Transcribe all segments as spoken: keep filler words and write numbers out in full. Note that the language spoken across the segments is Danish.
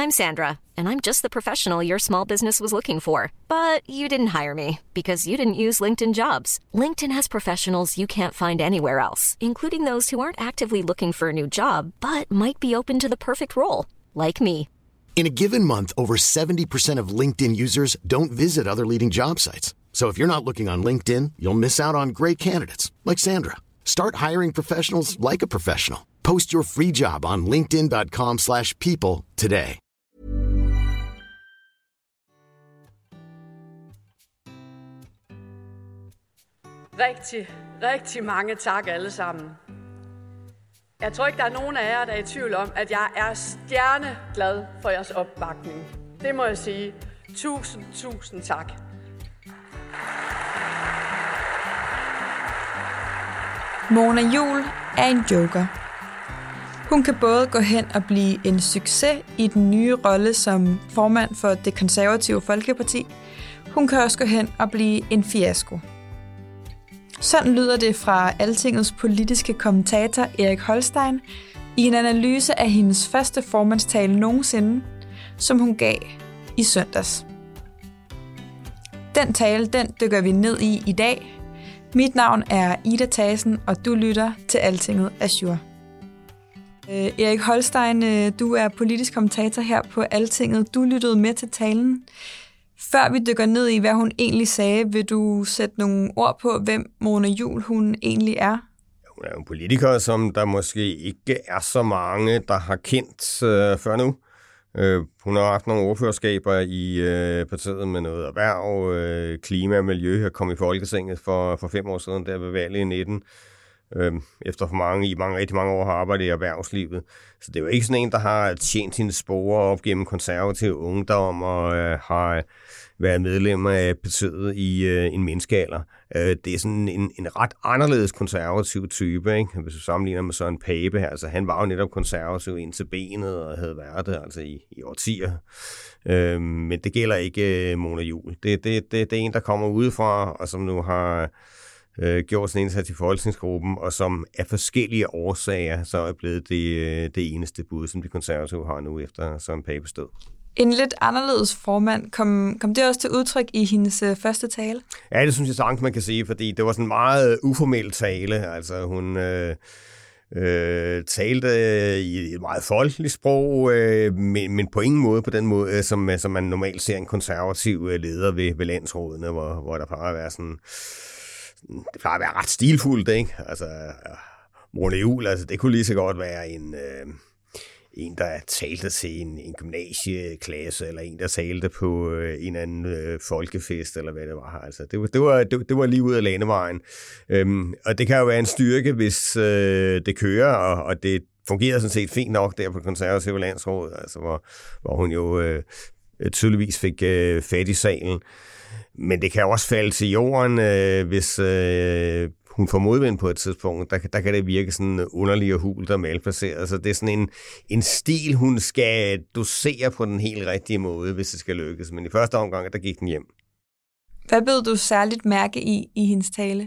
I'm Sandra, and I'm just the professional your small business was looking for. But you didn't hire me because you didn't use LinkedIn Jobs. LinkedIn has professionals you can't find anywhere else, including those who aren't actively looking for a new job, but might be open to the perfect role, like me. In a given month, over seventy percent of LinkedIn users don't visit other leading job sites. So if you're not looking on LinkedIn, you'll miss out on great candidates like Sandra. Start hiring professionals like a professional. Post your free job on linkedin dot com slash people today. Rigtig, rigtig mange tak alle sammen. Jeg tror ikke, der er nogen af jer, der er i tvivl om, at jeg er stjerneglad for jeres opbakning. Det må jeg sige. Tusind, tusind tak. Mona Juul er en joker. Hun kan både gå hen og blive en succes i den nye rolle som formand for Det Konservative Folkeparti. Hun kan også gå hen og blive en fiasko. Sådan lyder det fra Altingets politiske kommentator Erik Holstein i en analyse af hendes første formandstale nogensinde, som hun gav i søndags. Den tale, den dykker vi ned i i dag. Mit navn er Ida Thasen, og du lytter til Altinget Azure. Øh, Erik Holstein, øh, du er politisk kommentator her på Altinget. Du lyttede med til talen. Før vi dykker ned i, hvad hun egentlig sagde, vil du sætte nogle ord på, hvem Mona Juul hun egentlig er? Hun er en politiker, som der måske ikke er så mange, der har kendt øh, før nu. Øh, hun har haft nogle ordførerskaber i øh, partiet med noget erhverv, øh, klima og miljø. Jeg kom i Folketinget for, for fem år siden, der ved valget i nitten. Øh, efter for mange, i mange, rigtig mange år har arbejdet i erhvervslivet. Så det er jo ikke sådan en, der har tjent sine sporer op gennem konservativ ungdom og øh, har været medlem af partiet i øh, en menneskealder. Øh, det er sådan en, en ret anderledes konservativ type, ikke? Hvis du sammenligner med Søren Pape her, altså han var jo netop konservativ ind til benet og havde været det altså i, i årtier. Øh, men det gælder ikke øh, Mona Juul. Det, det, det, det er en, der kommer udefra, og som nu har øh, gjort sådan en indsats i folketingsgruppen, og som af forskellige årsager så er blevet det, det eneste bud, som de konservative har nu efter Søren Papes død. En lidt anderledes formand, kom, kom det også til udtryk i hendes øh, første tale? Ja, det synes jeg sagtens, man kan sige, fordi det var sådan en meget uformel tale. Altså hun øh, øh, talte i et meget folkeligt sprog, øh, men, men på ingen måde på den måde, som, som man normalt ser en konservativ leder ved, ved landsrådene, hvor, hvor der plejer at være sådan, det plejer at være ret stilfuldt, ikke? Altså, Mona Juul, altså det kunne lige så godt være en... Øh, en, der talte til en, en gymnasieklasse, eller en, der talte på øh, en anden øh, folkefest, eller hvad det var. Altså, det, var, det, var, det, det var lige ud af landevejen. Øhm, og det kan jo være en styrke, hvis øh, det kører, og, og det fungerer sådan set fint nok der på Konservative Landsråd, altså, hvor, hvor hun jo øh, tydeligvis fik øh, fat i salen. Men det kan også falde til jorden, øh, hvis... Øh, hun får modvind på et tidspunkt, der, der kan det virke sådan underlig og hult og malplaceret. Så det er sådan en, en stil, hun skal dosere på den helt rigtige måde, hvis det skal lykkes. Men i første omgang, der gik den hjem. Hvad bed du særligt mærke i i hendes tale?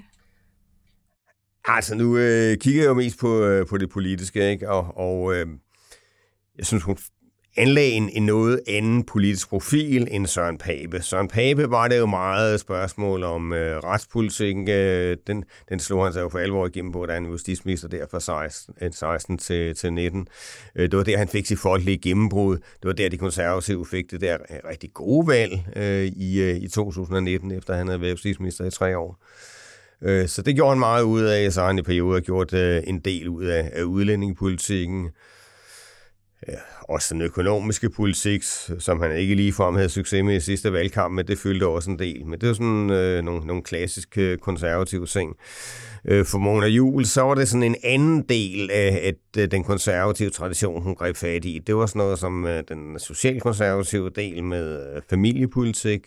Altså, nu øh, kigger jeg jo mest på, øh, på det politiske, ikke? Og, og øh, jeg synes, hun anlagde en, en noget anden politisk profil end Søren Pape. Søren Pape var det jo meget spørgsmål om øh, retspolitikken. Øh, den, den slog han sig jo for alvor igennem på, da han var justitsminister der fra seksten til nitten. Øh, det var der, han fik sit folkelige gennembrud. Det var der, de konservative fik det der rigtig gode valg øh, i, øh, i to tusind nitten, efter han havde været justitsminister i tre år. Øh, så det gjorde han meget ud af, så han i perioder gjort øh, en del ud af, af udlændingepolitikken. Ja, også den økonomiske politik, som han ikke ligefrem havde succes med i sidste valgkamp, men det fyldte også en del. Men det er sådan øh, nogle, nogle klassiske konservative ting. Øh, for Mona Juul, så var det sådan en anden del af at, øh, den konservative tradition, hun greb fat i. Det var sådan noget som øh, den socialkonservative del med øh, familiepolitik.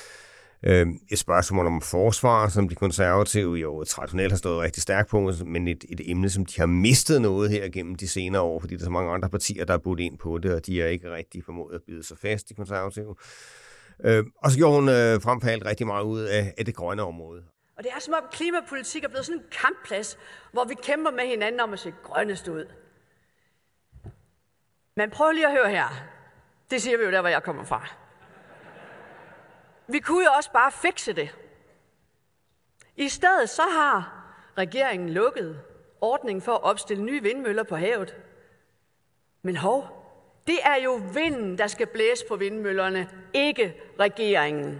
Et spørgsmål om forsvar, som de konservative jo traditionelt har stået rigtig stærkt på, men et, et emne, som de har mistet noget her gennem de senere år, fordi der er så mange andre partier, der er budt ind på det, og de er ikke rigtig formået at bide sig fast, de konservative. Og så gjorde hun frem på alt rigtig meget ud af, af det grønne område. Og det er som om klimapolitik er blevet sådan en kampplads, hvor vi kæmper med hinanden om at se grønnest ud. Men prøv lige at høre her. Det siger vi jo der, hvor jeg kommer fra. Vi kunne jo også bare fikse det. I stedet så har regeringen lukket ordningen for at opstille nye vindmøller på havet. Men hov, det er jo vinden, der skal blæse på vindmøllerne, ikke regeringen.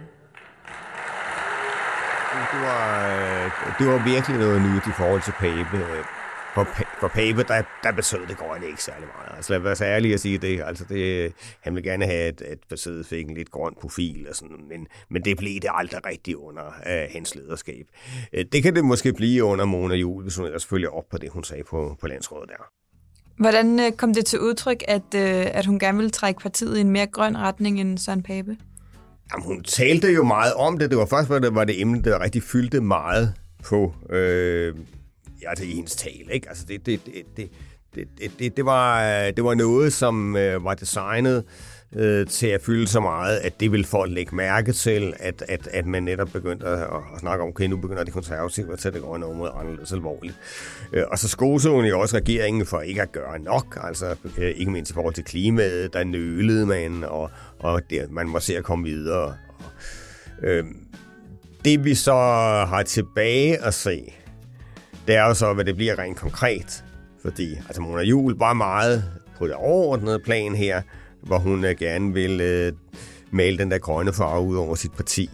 Det var, det var virkelig noget nyt i forhold til Pape. For, for Pape, der, der betød det grønne ikke særlig meget. Altså lad mig være så ærlig at sige det. Altså det, han ville gerne have, at, at partiet fik en lidt grøn profil, og sådan, men, men det blev det aldrig rigtigt under uh, hans lederskab. Det kan det måske blive under Mona Juul, hvis hun ellers følger op på det, hun sagde på, på landsrådet der. Hvordan kom det til udtryk, at, at hun gerne ville trække partiet i en mere grøn retning end Søren Pape? Jamen, hun talte jo meget om det. Det var først, hvor det var det emne, der rigtig fyldte meget på øh, ja, det hendes tale. Ikke? Altså, det, det, det, det, det, det, det, var, det var noget, som øh, var designet øh, til at fylde så meget, at det ville folk lægge mærke til, at, at, at man netop begyndte at, at snakke om, okay, nu begynder de konservative at tage det grønne område anderledes alvorligt. Øh, og så skosede hun jo også regeringen for ikke at gøre nok, altså øh, ikke mindst i forhold til klimaet, der nølede man, og, og det, man må se at komme videre. Og, øh, det vi så har tilbage at se, det er jo så, hvad det bliver rent konkret. Fordi altså Mona Juul var meget på det overordnede plan her, hvor hun uh, gerne vil uh, male den der grønne farve ud over sit parti.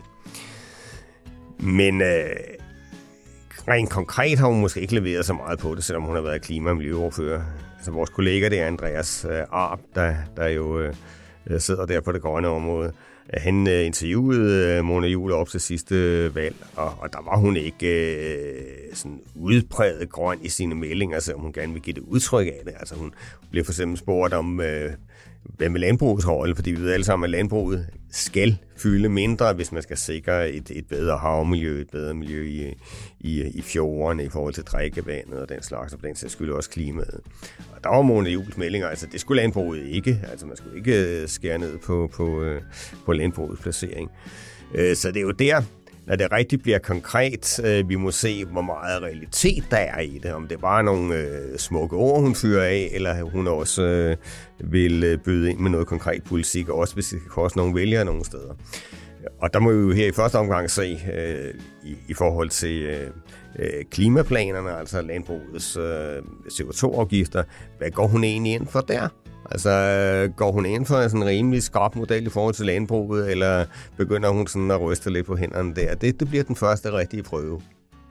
Men uh, rent konkret har hun måske ikke leveret så meget på det, selvom hun har været klima- og miljøordfører. Altså vores kollega, det er Andreas uh, Arp, der, der jo uh, sidder der på det grønne område. Han uh, interviewede uh, Mona Juul op til sidste uh, valg, og, og der var hun ikke uh, sådan udpræget grøn i sine meldinger, så hun gerne vil give det udtryk af det. Altså hun blev for eksempel spurgt om, uh, hvad med landbrugets rolle, fordi vi ved alle sammen, at landbruget skal fylde mindre, hvis man skal sikre et, et bedre havmiljø, et bedre miljø i, i, i fjordene i forhold til drikkevandet og den slags, og den sags skyld også klimaet. Og der var Mona Juuls meldinger, altså det skulle landbruget ikke, altså man skulle ikke skære ned på, på, på landbrugets placering. Så det er jo der, når det rigtig bliver konkret, vi må se, hvor meget realitet der er i det. Om det er bare nogle øh, smukke ord, hun fyrer af, eller hun også øh, vil byde ind med noget konkret politik, også hvis det kan koste nogle vælgere nogle steder. Og der må vi jo her i første omgang se, øh, i, i forhold til øh, klimaplanerne, altså landbrugets øh, C O to afgifter, hvad går hun egentlig ind for der? Altså, går hun ind for en sådan rimelig skarp model i forhold til landbruget, eller begynder hun sådan at ryste lidt på hænderne der? Det, det bliver den første rigtige prøve.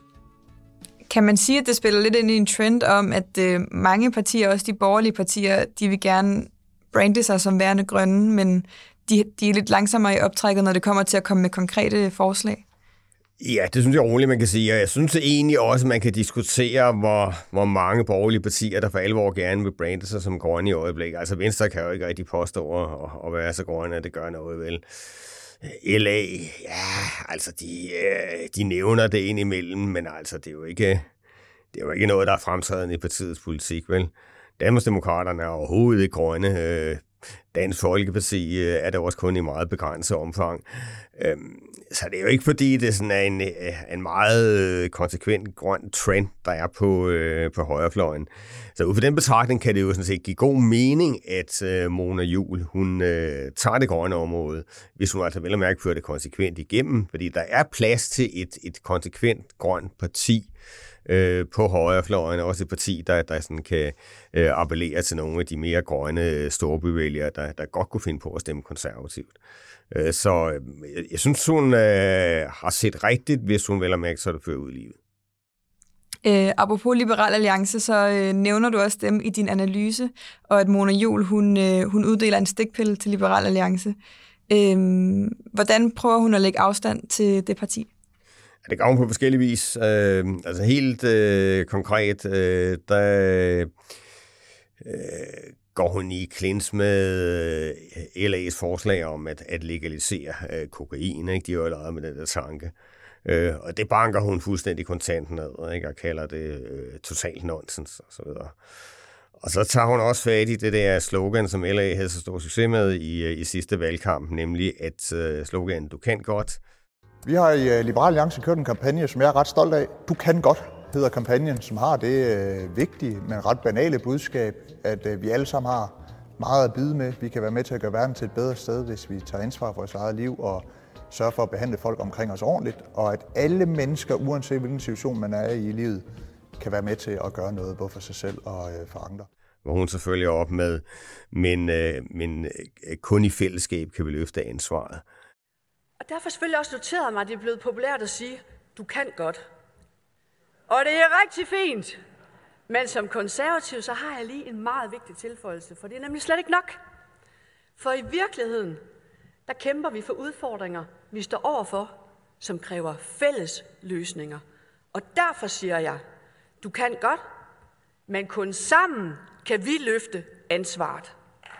Kan man sige, at det spiller lidt ind i en trend om, at øh, mange partier, også de borgerlige partier, de vil gerne brande sig som værende grønne, men de, de er lidt langsommere i optrækket, når det kommer til at komme med konkrete forslag? Ja, det synes jeg roligt, man kan sige. Og jeg synes egentlig også, at man kan diskutere, hvor, hvor mange borgerlige partier, der for alvor gerne vil brande sig som grønne i øjeblikket. Altså Venstre kan jo ikke rigtig påstå at, at være så grønne, at det gør noget vel. L A, ja, altså de, de nævner det indimellem, men altså det er jo ikke, det er jo ikke noget, der er fremtrædende i partiets politik, vel. Danmarksdemokraterne er overhovedet ikke grønne. Dansk Folkeparti er det også kun i meget begrænset omfang. Så det er jo ikke fordi, det sådan er en, en meget konsekvent grøn trend, der er på, på højrefløjen. Så ud fra den betragtning kan det jo sådan set give god mening, at Mona Juul, hun tager det grønne område, hvis hun altså vel og mærke fører det konsekvent igennem, fordi der er plads til et, et konsekvent grønt parti på højrefløjen, også et parti, der, der sådan kan øh, appellere til nogle af de mere grønne storbyvælgere, der, der godt kunne finde på at stemme konservativt. Øh, så øh, jeg synes, hun øh, har set rigtigt, hvis hun vel har mærket, så det fører ud i livet. Øh, apropos Liberal Alliance, så øh, nævner du også dem i din analyse, og at Mona Juul, hun, øh, hun uddeler en stikpille til Liberal Alliance. Øh, hvordan prøver hun at lægge afstand til det parti? Det gør hun på forskellige vis. Øh, altså helt øh, konkret, øh, der øh, går hun i klins med L A's forslag om at, at legalisere øh, kokain. Ikke? De er jo allerede med den der tanke. Øh, og det banker hun fuldstændig kontant ned, ikke? Og kalder det øh, totalt nonsens og så videre. Og så tager hun også fat i det der slogan, som L A havde så stor succes med i, i sidste valgkamp, nemlig at øh, sloganen, du kan godt. Vi har i Liberal Alliance kørt en kampagne, som jeg er ret stolt af. Du kan godt, hedder kampagnen, som har det øh, vigtige, men ret banale budskab, at øh, vi alle sammen har meget at byde med. Vi kan være med til at gøre verden til et bedre sted, hvis vi tager ansvar for vores eget liv og sørger for at behandle folk omkring os ordentligt. Og at alle mennesker, uanset hvilken situation man er i i livet, kan være med til at gøre noget, både for sig selv og øh, for andre. Hvor hun selvfølgelig op med, men, øh, men øh, kun i fællesskab kan vi løfte ansvaret. Og derfor selvfølgelig også noteret mig, at det er blevet populært at sige, du kan godt. Og det er rigtig fint. Men som konservativ, så har jeg lige en meget vigtig tilføjelse, for det er nemlig slet ikke nok. For i virkeligheden, der kæmper vi for udfordringer, vi står overfor, som kræver fælles løsninger. Og derfor siger jeg, du kan godt, men kun sammen kan vi løfte ansvaret.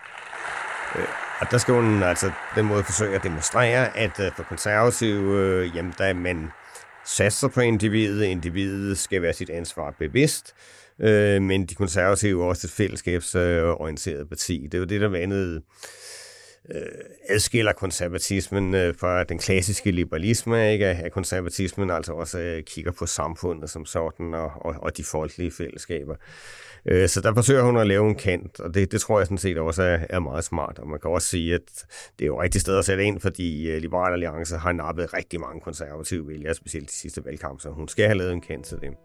Og der skal hun altså den måde forsøge at demonstrere, at for konservative, øh, jamen der man satser på individet, individet skal være sit ansvar bevidst, øh, men de konservative er også et fællesskabsorienteret parti. Det er jo det, der vandet øh, adskiller konservatismen øh, fra den klassiske liberalisme, ikke? At konservatismen altså også øh, kigger på samfundet som sådan og, og, og de folkelige fællesskaber. Øh, så der forsøger hun at lave en kant, og det, det tror jeg sådan set også er, er meget smart. Og man kan også sige, at det er jo rigtig sted at sætte ind, fordi øh, Liberal Alliance har nappet rigtig mange konservative vælgere, specielt de sidste valgkamp, så hun skal have lavet en kant til det.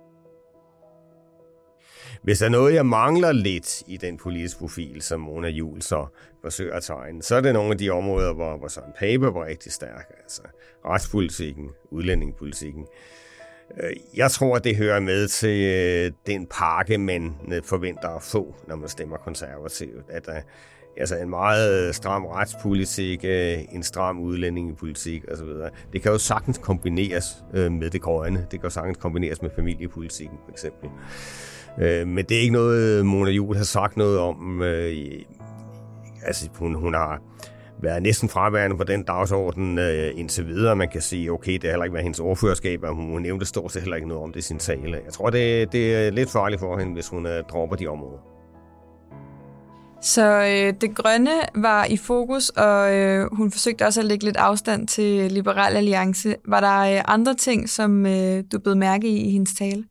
Hvis der er noget, jeg mangler lidt i den politiske profil, som Mona Juul så forsøger at tegne, så er det nogle af de områder, hvor, hvor Søren Pape var rigtig stærk. Altså retspolitikken, udlændingepolitikken. Jeg tror, det hører med til den pakke, man forventer at få, når man stemmer konservativt. At der altså en meget stram retspolitik, en stram udlændingepolitik osv. Det kan jo sagtens kombineres med det grønne. Det kan jo sagtens kombineres med familiepolitikken, for eksempel. Men det er ikke noget, Mona Juul har sagt noget om. Altså, hun, hun har været næsten fraværende på den dagsorden øh, indtil videre. Man kan sige, okay, det har heller ikke været hendes ordførerskab, og hun nævnte stort set heller ikke noget om det i sin tale. Jeg tror, det, det er lidt farligt for hende, hvis hun øh, dropper de områder. Så øh, det grønne var i fokus, og øh, hun forsøgte også at lægge lidt afstand til Liberal Alliance. Var der øh, andre ting, som øh, du bed mærke i i hendes tale?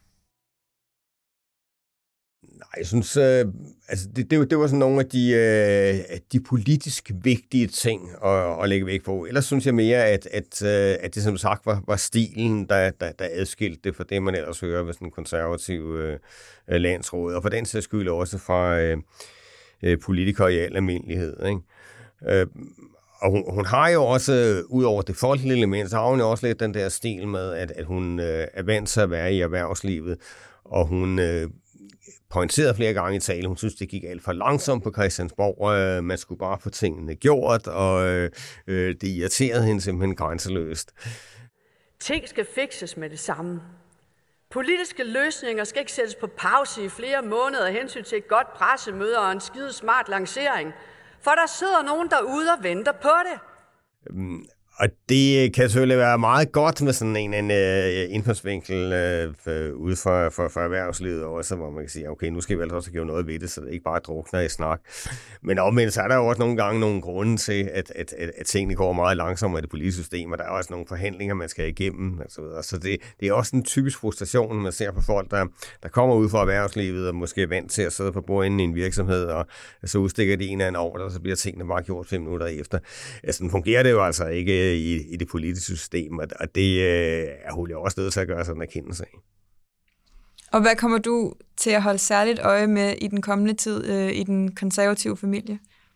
Nej, jeg synes, øh, altså det, det, det var sådan nogle af de, øh, de politisk vigtige ting at, at lægge væk på. Ellers synes jeg mere, at, at, at det som sagt var, var stilen, der, der, der adskilte det fra det, man ellers hører ved sådan en konservativ øh, landsråd. Og for den sags skyld også fra øh, politikere i al almindelighed, ikke? Øh, og hun, hun har jo også, ud over det folkelige element, så har hun jo også lidt den der stil med, at, at hun øh, er vant til at være i erhvervslivet, og hun øh, pointerede flere gange i tale, hun synes, det gik alt for langsomt på Christiansborg, øh, man skulle bare få tingene gjort, og øh, det irriterede hende simpelthen grænseløst. Ting skal fikses med det samme. Politiske løsninger skal ikke sættes på pause i flere måneder af hensyn til et godt pressemøde og en skide smart lancering, for der sidder nogen derude og venter på det. Um. Og det kan selvfølgelig være meget godt med sådan en, en uh, indfaldsvinkel uh, ude for, for, for erhvervslivet også, hvor man kan sige, okay, nu skal vi altså også gøre noget ved det, så det ikke bare drukner i snak. Men omvendt, så er der jo også nogle gange nogle grunde til, at, at, at, at tingene går meget langsomt i det politiske system, og der er også nogle forhandlinger, man skal igennem. Og så videre. Så det, det er også en typisk frustration, man ser på folk, der, der kommer ud fra erhvervslivet og måske er vant til at sidde på bordenden i en virksomhed, og så udstikker de en eller anden år, og så bliver tingene bare gjort fem minutter efter. Altså, sådan fungerer det jo altså ikke I, i det politiske system, og det øh, er hun jo også nødt til at gøre sådan en erkendelse af. Og hvad kommer du til at holde særligt øje med i den kommende tid øh, i den konservative familie?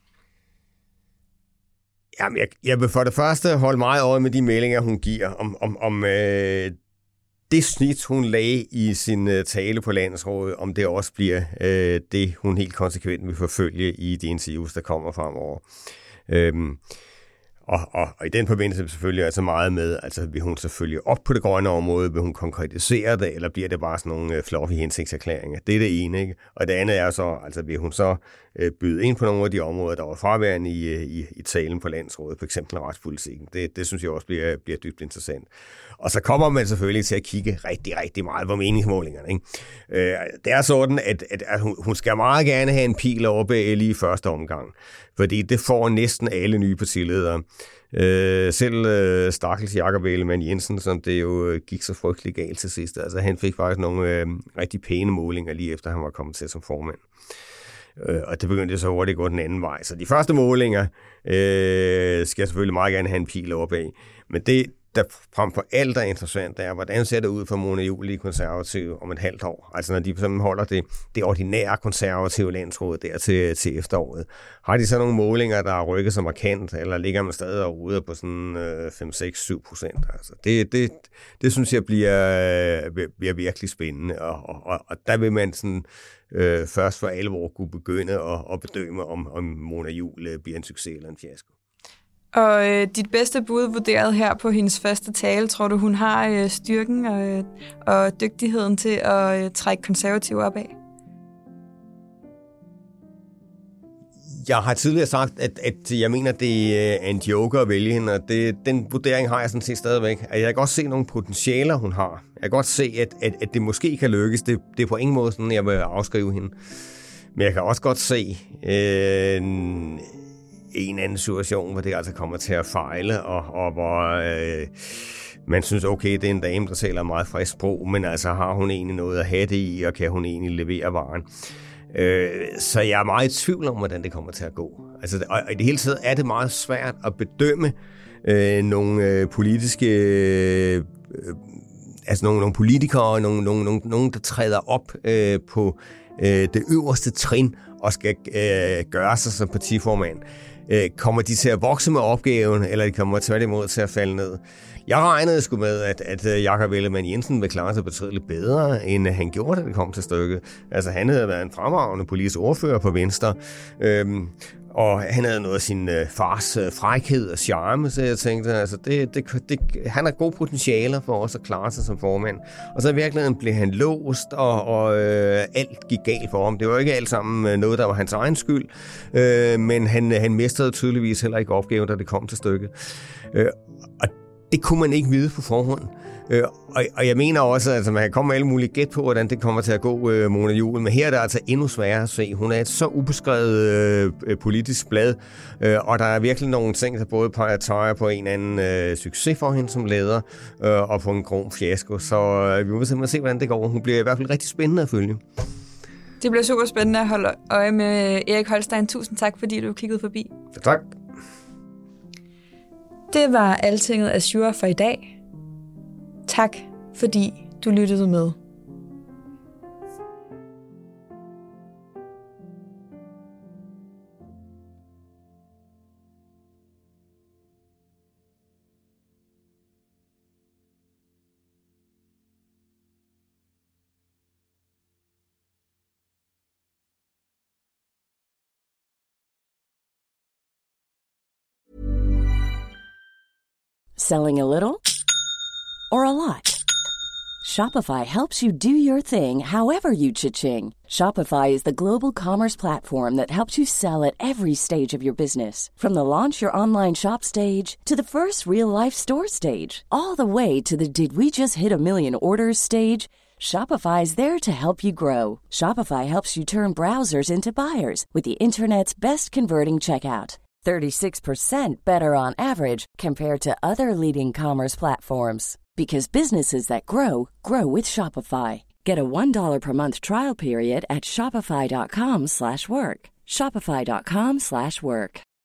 Jamen, jeg, jeg vil for det første holde meget øje med de meldinger, hun giver, om, om, om øh, det snit, hun lagde i sin øh, tale på landsrådet, om det også bliver øh, det, hun helt konsekvent vil forfølge i de interviews, der kommer fremover. Øhm, Og, og, og i den forbindelse selvfølgelig altså meget med, altså vil hun selvfølgelig op på det grønne område, vil hun konkretisere det, eller bliver det bare sådan nogle uh, fluffy hensigtserklæringer? Det er det ene, ikke? Og det andet er så, altså vil hun så uh, byde ind på nogle af de områder, der var fraværende i, i, i talen på landsrådet, for eksempel retspolitikken. Det, det synes jeg også bliver, bliver dybt interessant. Og så kommer man selvfølgelig til at kigge rigtig, rigtig meget på meningsmålingerne, ikke? Uh, det er sådan, at, at, at hun, hun skal meget gerne have en pil oppe lige i første omgang, fordi det får næsten alle nye partiledere. Øh, selv øh, stakkels Jakob Ellemann Jensen, som det jo øh, gik så frygteligt galt til sidst. Altså, han fik faktisk nogle øh, rigtig pæne målinger lige efter, han var kommet til som formand. Øh, og det begyndte så hurtigt at gå den anden vej. Så de første målinger øh, skal jeg selvfølgelig meget gerne have en pil opad. Men det, der frem for alt er interessant, er, hvordan ser det ud for Mona Juul i konservative om et halvt år? Altså når de holder det, det ordinære konservative landsråd der til, til efteråret. Har de så nogle målinger, der har rykket sig markant, eller ligger man stadig og ruder på sådan øh, fem, seks, syv procent? Altså det, det, det synes jeg bliver, bliver virkelig spændende, og, og, og der vil man sådan øh, først for alvor kunne begynde at, at bedømme, om, om Mona Juul bliver en succes eller en fiasko. Og øh, dit bedste bud vurderet her på hendes første tale, tror du, hun har øh, styrken og, og dygtigheden til at øh, trække konservative op af? Jeg har tidligere sagt, at, at jeg mener, det er en joker at vælge hende, og det, den vurdering har jeg sådan set stadigvæk. Jeg kan godt se nogle potentialer, hun har. Jeg kan godt se, at, at, at det måske kan lykkes. Det, det er på ingen måde sådan, jeg vil afskrive hende. Men jeg kan også godt se øh, en, en anden situation, hvor det altså kommer til at fejle, og, og hvor øh, man synes, okay, det er en dame, der taler meget frisk sprog, men altså har hun egentlig noget at have det i, og kan hun egentlig levere varen? Øh, så jeg er meget i tvivl om, hvordan det kommer til at gå. Altså, og, og i det hele taget er det meget svært at bedømme øh, nogle øh, politiske... Øh, altså nogle, nogle politikere, nogle, nogle, nogle, nogle der træder op øh, på øh, det øverste trin og skal øh, gøre sig som partiformand. Øh, kommer de til at vokse med opgaven, eller de kommer tværtimod til at falde ned? Jeg regnede sgu med, at, at Jakob Ellemann-Jensen ville klare sig betydeligt bedre, end han gjorde, da det kom til stykket. Altså, han havde været en fremragende politisk ordfører på Venstre, øhm, og han havde noget af sin øh, fars øh, frækhed og charme, så jeg tænkte, altså, det, det, det, han har gode potentialer for også at klare sig som formand. Og så i virkeligheden blev han låst, og, og øh, alt gik galt for ham. Det var ikke alt sammen noget, der var hans egen skyld, øh, men han, han mistede tydeligvis heller ikke opgaven, da det kom til stykket. Øh, og det kunne man ikke vide på forhånd. Øh, og, og jeg mener også, at altså, man kan komme med alle mulige gæt på, hvordan det kommer til at gå, øh, Mona Juul. Men her er det altså endnu sværere at se. Hun er et så ubeskrevet øh, politisk blad, øh, og der er virkelig nogle ting, der både peger på en anden øh, succes for hende som leder, øh, og på en grum fiasko. Så øh, vi må simpelthen se, hvordan det går. Hun bliver i hvert fald rigtig spændende at følge. Det bliver super spændende at holde øje med Erik Holstein. Tusind tak, fordi du kiggede forbi. Ja, tak. Det var Altinget Azure for i dag. Tak, fordi du lyttede med. Selling a little or a lot? Shopify helps you do your thing however you cha-ching. Shopify is the global commerce platform that helps you sell at every stage of your business. From the launch your online shop stage to the first real-life store stage, all the way to the did we just hit a million orders stage. Shopify is there to help you grow. Shopify helps you turn browsers into buyers with the internet's best converting checkout. thirty-six percent better on average compared to other leading commerce platforms. Because businesses that grow, grow with Shopify. Get a one dollar per month trial period at shopify.com slash work. Shopify.com slash work.